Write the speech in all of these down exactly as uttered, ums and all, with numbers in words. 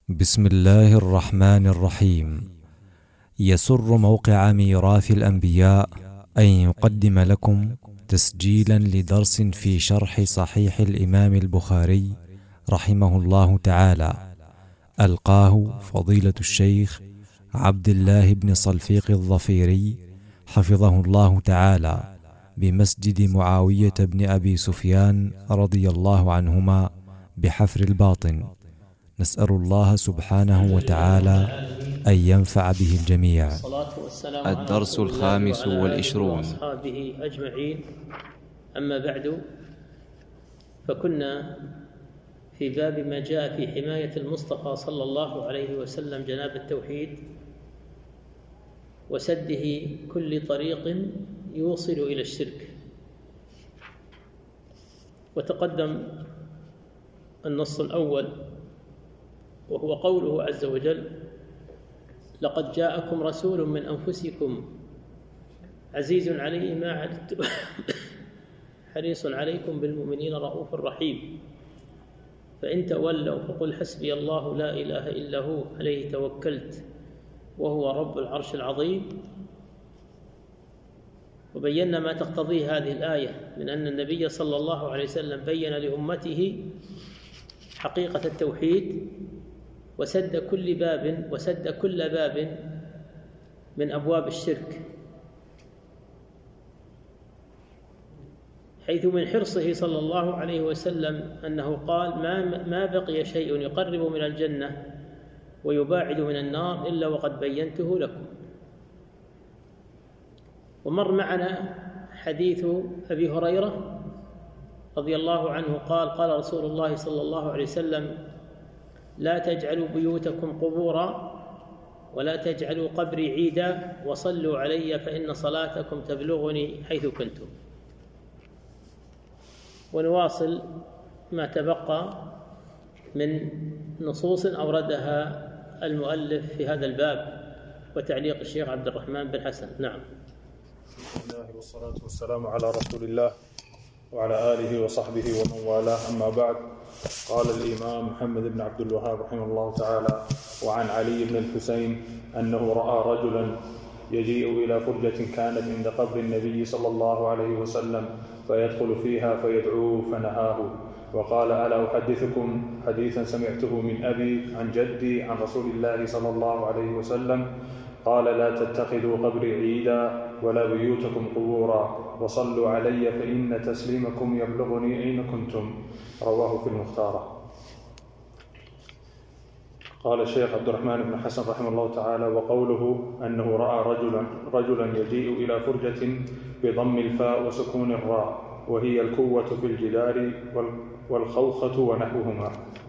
بسم الله الرحمن الرحيم. يسر موقع ميراث الأنبياء أن يقدم لكم تسجيلا لدرس في شرح صحيح الإمام البخاري رحمه الله تعالى، ألقاه فضيلة الشيخ عبد الله بن صلفيق الظفيري حفظه الله تعالى بمسجد معاوية بن أبي سفيان رضي الله عنهما بحفر الباطن. نسأل الله سبحانه وتعالى أن ينفع به الجميع. الدرس الخامس والعشرون. وأصحابه أجمعين. أما بعد، فكنا في باب ما جاء في حماية المصطفى صلى الله عليه وسلم جناب التوحيد وسده كل طريق يوصل إلى الشرك. وتقدم النص الأول وهو قوله عز وجل: لقد جاءكم رسول من أنفسكم عزيز عليه ما عنتم حريص عليكم بالمؤمنين رؤوف رحيم، فإن تولوا فقل حسبي الله لا إله إلا هو عليه توكلت وهو رب العرش العظيم. وبينا ما تقتضيه هذه الآية من أن النبي صلى الله عليه وسلم بين لأمته حقيقة التوحيد وسد كل باب وسد كل باب من أبواب الشرك، حيث من حرصه صلى الله عليه وسلم أنه قال: ما ما بقي شيء يقرب من الجنة ويباعد من النار إلا وقد بينته لكم. ومر معنا حديث أبي هريرة رضي الله عنه قال: قال رسول الله صلى الله عليه وسلم: لا تجعلوا بيوتكم قبورا ولا تجعلوا قبري عيدا وصلوا علي فإن صلاتكم تبلغني حيث كنتم. ونواصل ما تبقى من نصوص أوردها المؤلف في هذا الباب وتعليق الشيخ عبد الرحمن بن حسن. نعم. بسم الله والصلاة والسلام على رسول الله وعلى آله وصحبه ومن والاه، أما بعد. قال الإمام محمد بن عبد الوهاب رحمه الله تعالى: وعن علي بن الحسين أنه رأى رجلا يجيء إلى فرجة كانت عند قبر النبي صلى الله عليه وسلم فيدخل فيها فيدعوه فنهاه، وقال: ألا أحدثكم حديثا سمعته من أبي عن جدي عن رسول الله صلى الله عليه وسلم قال: لا تتخذوا قبري عيدا ولا بيوتكم قبورا وصلوا علي فإن تسليمكم يبلغني أين كنتم. رواه في المختارة. قال الشيخ عبد الرحمن بن حسن رحمه الله تعالى: وقوله أنه رأى رجلا رجلا يجيء إلى فرجة بضم الفاء وسكون الراء، وهي الكوة في الجدار والخوخة ونحوهما.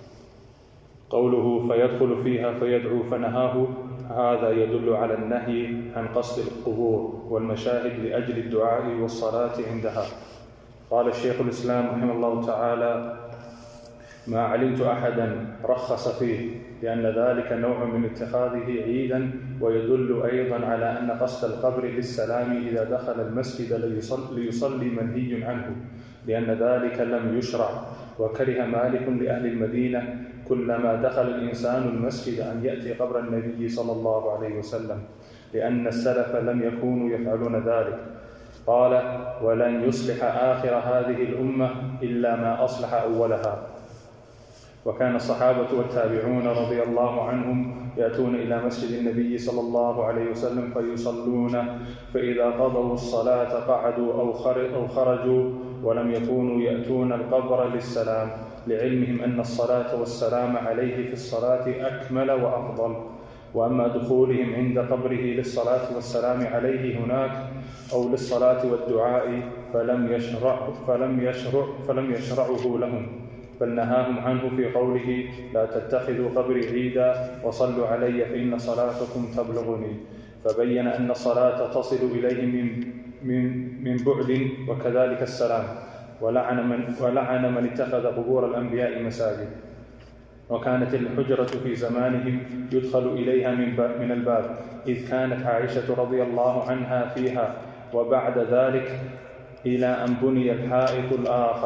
قوله فيدخل فيها فيدعو فنهاه، هذا يدل على النهي عن قصد القبور والمشاهد لأجل الدعاء والصلاة عندها. قال الشيخ الإسلام رحمه الله تعالى: ما علمت أحدا رخص فيه، لأن ذلك نوع من اتخاذه عيدا، ويدل أيضا على أن قصد القبر للسلام إذا دخل المسجد ليصلي منهي عنه، لأن ذلك لم يشرع. وكره مالك لأهل المدينة كلما دخل الإنسان المسجد أن يأتي قبر النبي صلى الله عليه وسلم، لأن السلف لم يكونوا يفعلون ذلك. قال: ولن يصلح آخر هذه الأمة إلا ما أصلح أولها. وكان الصحابة والتابعون رضي الله عنهم يأتون إلى مسجد النبي صلى الله عليه وسلم فيصلون، فإذا قضوا الصلاة قعدوا أو خرجوا، ولم يكونوا يأتون القبر للسلام، لعلمهم أن الصلاة والسلام عليه في الصلاة أكمل وأفضل. وأما دخولهم عند قبره للصلاة والسلام عليه هناك أو للصلاة والدعاء فلم يشرع فلم يشرع فلم يشرعه لهم، بل نهاهم عنه في قوله: لا تتخذوا قبري عيدا وصلوا علي فإن صلاتكم تبلغني. فبين أن الصلاة تصل إليه من من من بعد، وكذلك السلام. ولعن من ولعن من اتخذ قبور الأنبياء مساجد. وكانت الحجرة في زمانهم يدخل إليها من من الباب، إذ كانت عائشة رضي الله عنها فيها، وبعد ذلك إلى أن بني الحائط الآخر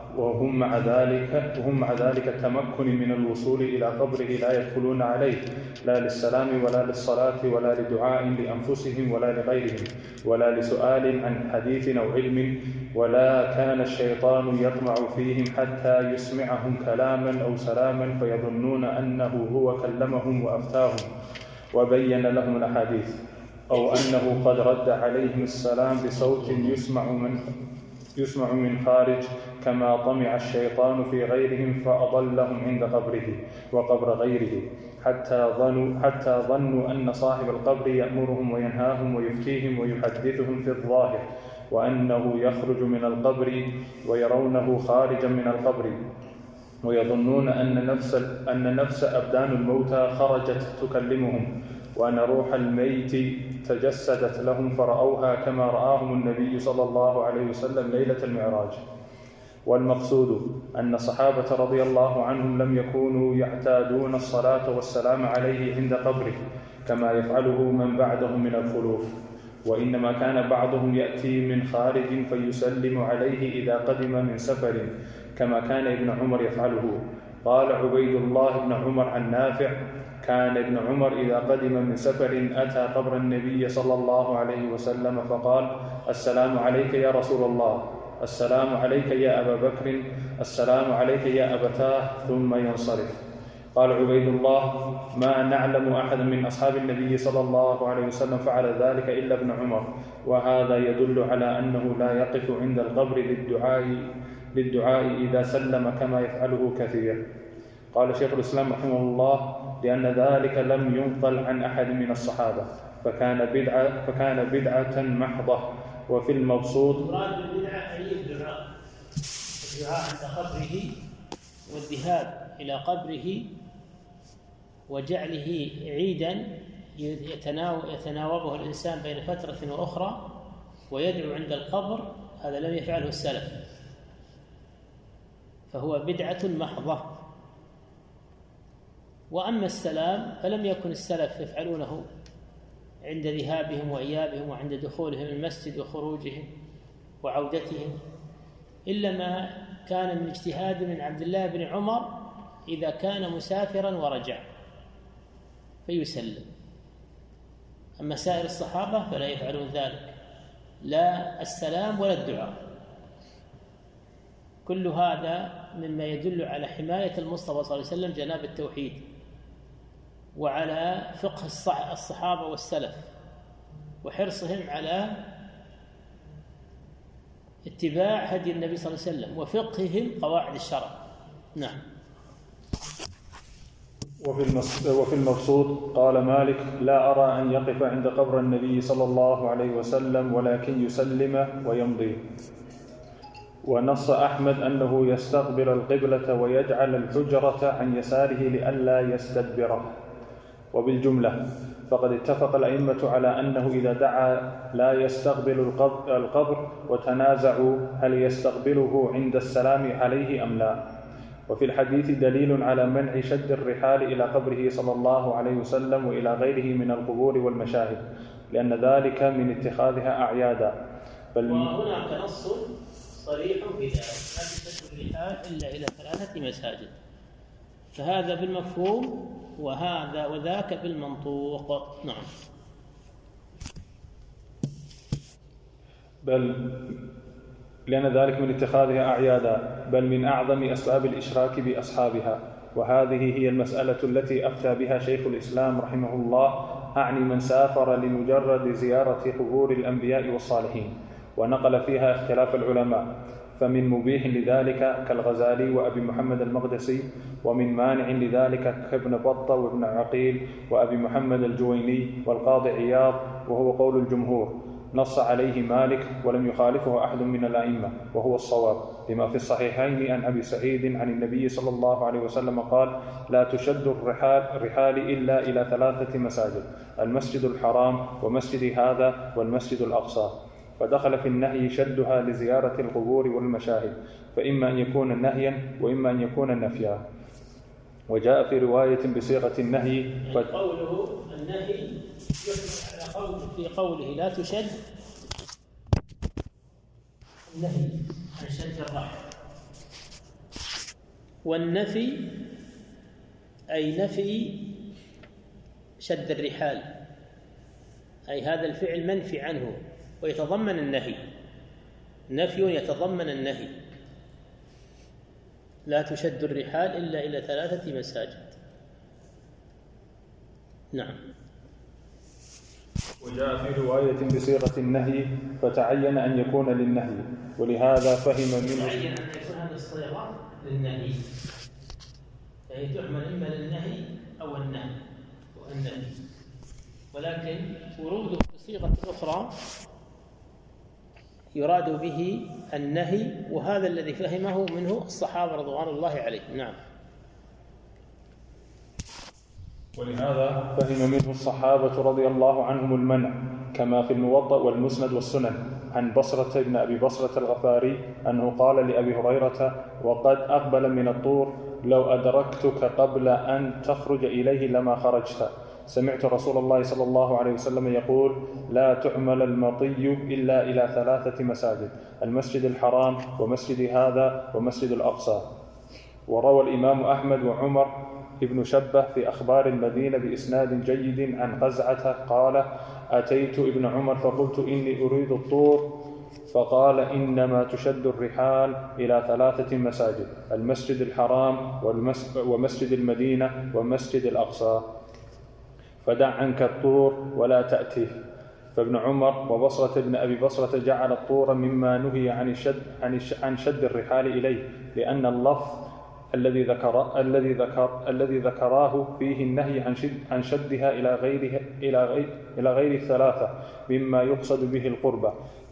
وهم مع ذلك وهم مع ذلك التمكن من الوصول إلى قبره لا يدخلون عليه لا للسلام ولا للصلاة ولا لدعاء لأنفسهم ولا لغيرهم ولا لسؤال عن حديث أو علم، ولا كان الشيطان يطمع فيهم حتى يسمعهم كلاما أو سلاما فيظنون أنه هو كلمهم وأفتاهم وبين لهم الأحاديث، أو أنه قد رد عليهم السلام بصوت يسمع من يسمع من خارج كما طمع الشيطان في غيرهم فأضلهم عند قبره وقبر غيره، حتى ظنوا, حتى ظنوا أن صاحب القبر يأمرهم وينهاهم ويفتيهم ويحدثهم في الظاهر، وأنه يخرج من القبر ويرونه خارجا من القبر، ويظنون أن نفس, أن نفس أبدان الموتى خرجت تكلمهم، وأن روح الميت تجسدت لهم فرأوها كما رآهم النبي صلى الله عليه وسلم ليلة المعراج. والمقصود أن الصحابة رضي الله عنهم لم يكونوا يعتادون الصلاة والسلام عليه عند قبره كما يفعله من بعدهم من الخلوف، وإنما كان بعضهم يأتي من خارج فيسلم عليه إذا قدم من سفر كما كان ابن عمر يفعله. قال عبيد الله بن عمر عن نافع: كان ابن عمر إذا قدم من سفر أتى قبر النبي صلى الله عليه وسلم فقال: السلام عليك يا رسول الله، السلام عليك يا أبا بكر، السلام عليك يا أبتاه، ثم ينصرف. قال عبيد الله: ما نعلم أحد من أصحاب النبي صلى الله عليه وسلم فعل ذلك إلا ابن عمر، وهذا يدل على أنه لا يقف عند القبر للدعاء, للدعاء إذا سلم كما يفعله كثير. قال شيخ الإسلام رحمه الله: لأن ذلك لم ينقل عن أحد من الصحابة فكان بدعة, فكان بدعة محضة. وفي المبسوط مراد البدعة أي الدعاء الدعاء عند قبره والذهاب إلى قبره وجعله عيدا يتناوبه الإنسان بين فترة وأخرى ويدعو عند القبر، هذا لم يفعله السلف، فهو بدعة محضة. وأما السلام فلم يكن السلف يفعلونه عند ذهابهم وإيابهم وعند دخولهم المسجد وخروجهم وعودتهم، إلا ما كان من اجتهاد من عبد الله بن عمر إذا كان مسافرا ورجع فيسلم. أما سائر الصحابة فلا يفعلون ذلك، لا السلام ولا الدعاء. كل هذا مما يدل على حماية المصطفى صلى الله عليه وسلم جناب التوحيد، وعلى فقه الصحابة والسلف وحرصهم على اتباع هدي النبي صلى الله عليه وسلم وفقههم قواعد الشرع. نعم. وفي المبسوط قال مالك: لا أرى أن يقف عند قبر النبي صلى الله عليه وسلم ولكن يسلم ويمضي. ونص أحمد أنه يستقبل القبلة ويجعل الحجرة عن يساره لئلا يستدبره. وبالجملة فقد اتفق الأئمة على أنه إذا دعا لا يستقبل القبر، وتنازعوا هل يستقبله عند السلام عليه أم لا. وفي الحديث دليل على منع شد الرحال إلى قبره صلى الله عليه وسلم وإلى غيره من القبور والمشاهد، لأن ذلك من اتخاذها أعيادا. بل وهناك نص صريح في ذلك: لا تشد الرحال إلا إلى ثلاثة مساجد، فهذا بالمفهوم وهذا وذاك بالمنطوق. نعم. بل لأن ذلك من اتخاذها أعيادا، بل من أعظم أسباب الإشراك بأصحابها. وهذه هي المسألة التي أفتى بها شيخ الإسلام رحمه الله، أعني من سافر لمجرد زيارة قبور الأنبياء والصالحين، ونقل فيها اختلاف العلماء، فمن مبيح لذلك كالغزالي وأبي محمد المقدسي، ومن مانع لذلك كابن بطة وابن عقيل وأبي محمد الجويني والقاضي عياض، وهو قول الجمهور نص عليه مالك ولم يخالفه أحد من الأئمة، وهو الصواب، لما في الصحيحين عن أبي سعيد عن النبي صلى الله عليه وسلم قال: لا تشد الرحال, الرحال إلا إلى ثلاثة مساجد: المسجد الحرام ومسجد هذا والمسجد الأقصى. فدخل في النهي شدها لزيارة القبور والمشاهد، فإما أن يكون نهيا وإما أن يكون نفيا. وجاء في رواية بصيغة النهي ف... قوله النهي على قول في قوله لا تشد النهي عن شد الرحل، والنفي أي نفي شد الرحال، أي هذا الفعل منفي عنه ويتضمن النهي، نفي يتضمن النهي. لا تشد الرحال إلا إلى ثلاثة مساجد. نعم. وجاء في رواية بصيغة النهي فتعين أن يكون للنهي، ولهذا فهم منه تعين أن يكون هذه الصيغة للنهي، فهي تعمل إما للنهي أو النهي والنهي، ولكن وروده بصيغة أخرى يراد به النهي، وهذا الذي فهمه منه الصحابة رضوان الله عليهم. نعم. ولهذا فهم منه الصحابة رضي الله عنهم المنع، كما في الموطأ والمسند والسنن عن بصرة بن أبي بصرة الغفاري أنه قال لأبي هريرة وقد أقبل من الطور لو أدركتك قبل أن تخرج إليه لما خرجت. سمعت رسول الله صلى الله عليه وسلم يقول لا تعمل المطي إلا إلى ثلاثة مساجد: المسجد الحرام ومسجد هذا ومسجد الأقصى. وروى الإمام أحمد وعمر ابن شبه في أخبار المدينة بإسناد جيد عن قزعة قال أتيت ابن عمر فقلت إني أريد الطور، فقال إنما تشد الرحال إلى ثلاثة مساجد: المسجد الحرام ومسجد المدينة ومسجد الأقصى، فدع عنك الطور ولا تأتيه. فابن عمر وبصرة ابن أبي بصرة جعل الطور مما نهي عن الشد عن شد الرحال إليه، لأن اللفظ الذي ذكر الذي ذكر الذي ذكراه فيه النهي عن شد عن شدها إلى غيره إلى غير إلى غير الثلاثة مما يقصد به القربة،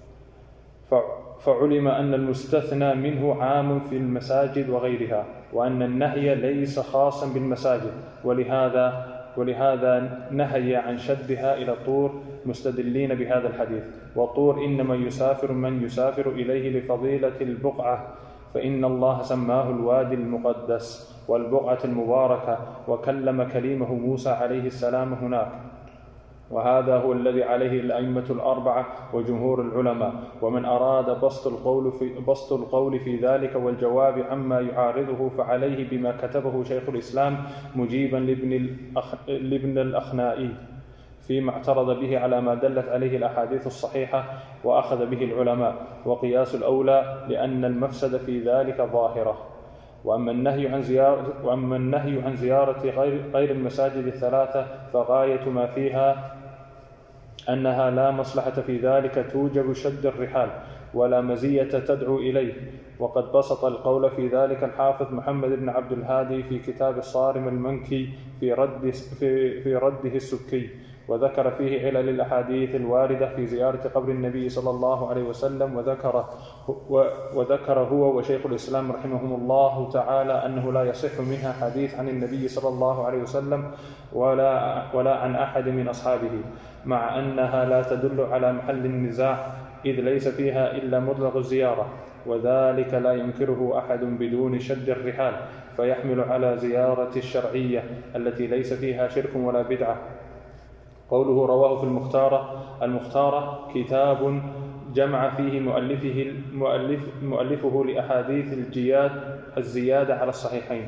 فعلم أن المستثنى منه عام في المساجد وغيرها، وأن النهي ليس خاصا بالمساجد، ولهذا ولهذا نهي عن شدها إلى الطور مستدلين بهذا الحديث. والطور إنما يسافر من يسافر إليه لفضيلة البقعة، فإن الله سماه الوادي المقدس والبقعة المباركة، وكلم كليمه موسى عليه السلام هناك، وهذا هو الذي عليه الأئمة الأربعة وجمهور العلماء. ومن أراد بسط القول في, بسط القول في ذلك والجواب عما يعارضه فعليه بما كتبه شيخ الإسلام مجيبا لابن, الأخ... لابن الأخنائي فيما اعترض به على ما دلت عليه الأحاديث الصحيحة وأخذ به العلماء، وقياس الأولى لأن المفسد في ذلك ظاهرة. وأما النهي عن زيارة, وأما النهي عن زيارة غير, غير المساجد الثلاثة فغاية ما فيها أنها لا مصلحة في ذلك توجب شد الرحال ولا مزية تدعو إليه. وقد بسط القول في ذلك الحافظ محمد بن عبد الهادي في كتاب الصارم المنكي في, رد في, في رده السكي، وذكر فيه علل الأحاديث الواردة في زيارة قبر النبي صلى الله عليه وسلم، وذكر, وذكر هو وشيخ الإسلام رحمهم الله تعالى أنه لا يصح منها حديث عن النبي صلى الله عليه وسلم ولا, ولا عن أحد من أصحابه، مع أنها لا تدل على محل النزاع إذ ليس فيها إلا مطلق الزيارة، وذلك لا ينكره أحد بدون شد الرحال، فيحمل على زيارة الشرعية التي ليس فيها شرك ولا بدعة. قوله رواه في المختارة: المختارة كتاب جمع فيه مؤلفه, مؤلف مؤلفه لأحاديث الجياد الزيادة على الصحيحين،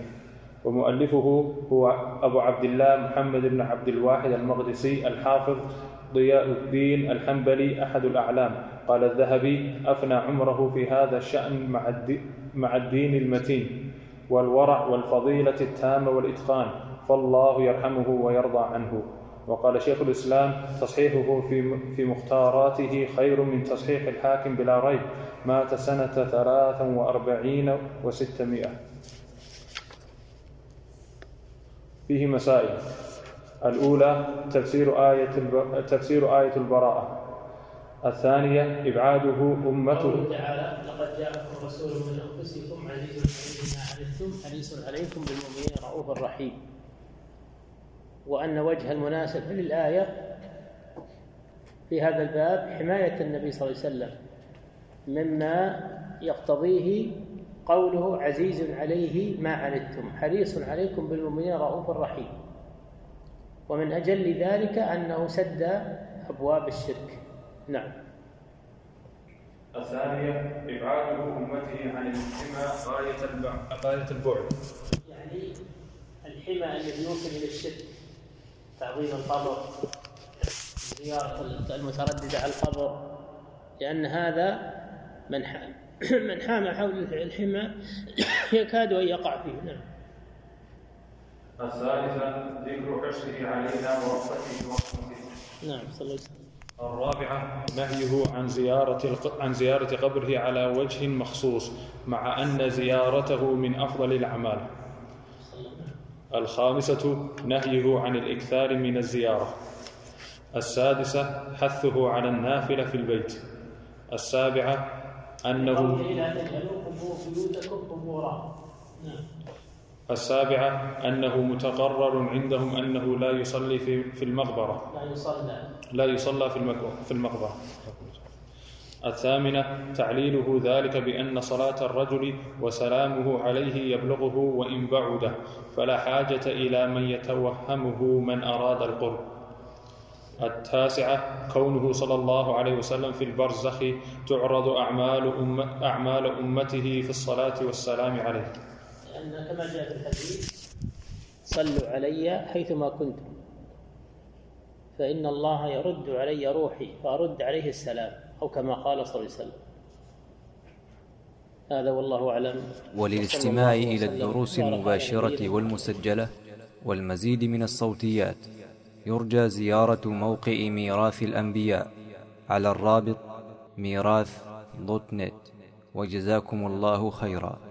ومؤلفه هو أبو عبد الله محمد بن عبد الواحد المقدسي الحافظ ضياء الدين الحنبلي أحد الأعلام. قال الذهبي: أفنى عمره في هذا الشأن مع الدين المتين والورع والفضيلة التامة والإتقان، فالله يرحمه ويرضى عنه. وقال شيخ الإسلام: تصحيحه في في مختاراته خير من تصحيح الحاكم بلا ريب، مات سنة ثلاث وأربعين وستمائة. فيه مسائل: الأولى تفسير آية تفسير آية البراءة. الثانية إبعاده أمته. قوله تعالى: لقد جاءكم رسول من أنفسكم عزيز عليه ما عنتم حريص عليكم بالمؤمنين رؤوف رحيم. وأن وجه المناسب للآية في هذا الباب حماية النبي صلى الله عليه وسلم مما يقتضيه قوله: عزيز عليه ما عنتم حريص عليكم بالمؤمنين رؤوف رحيم. ومن أجل ذلك أنه سد أبواب الشرك. نعم. الثانية إبعاده أمته عن الحمى غاية البعد، يعني الحمى الذي يوصل إلى الشرك، تعظيم القبر، زيارة المترددة على القبر، لأن هذا من من حام حول الحمى يكاد أن يقع فيه. نعم. الثالثة ذكر حرصه عليها ورغبته ورحمته. نعم صلى الله عليه وسلم. الرابعة نهيه عن زيارة عن زيارة قبره على وجه مخصوص، مع أن زيارته من أفضل الأعمال. الخامسة نهيه عن الإكثار من الزيارة. السادسة حثه على النافلة في البيت. السابعة أنه لا تجعلوا بيوتكم قبورا. السابعة أنه متقرر عندهم أنه لا يصلي في المقبرة، لا يصلى لا يصلى في المقبرة. الثامنة تعليله ذلك بأن صلاة الرجل وسلامه عليه يبلغه وإن بعده، فلا حاجة إلى من يتوهمه من أراد القرب. التاسعة كونه صلى الله عليه وسلم في البرزخ تعرض أعمال, أم أعمال أمته في الصلاة والسلام عليه، لأن كما جاء في الحديث صلوا علي حيثما كنتم فإن الله يرد علي روحي فأرد عليه السلام، أو كما قال صلى الله عليه وسلم. هذا والله أعلم. وللاستماع إلى الدروس المباشرة والمسجلة والمزيد من الصوتيات يرجى زيارة موقع ميراث الأنبياء على الرابط ميراث دوت نت. وجزاكم الله خيرا.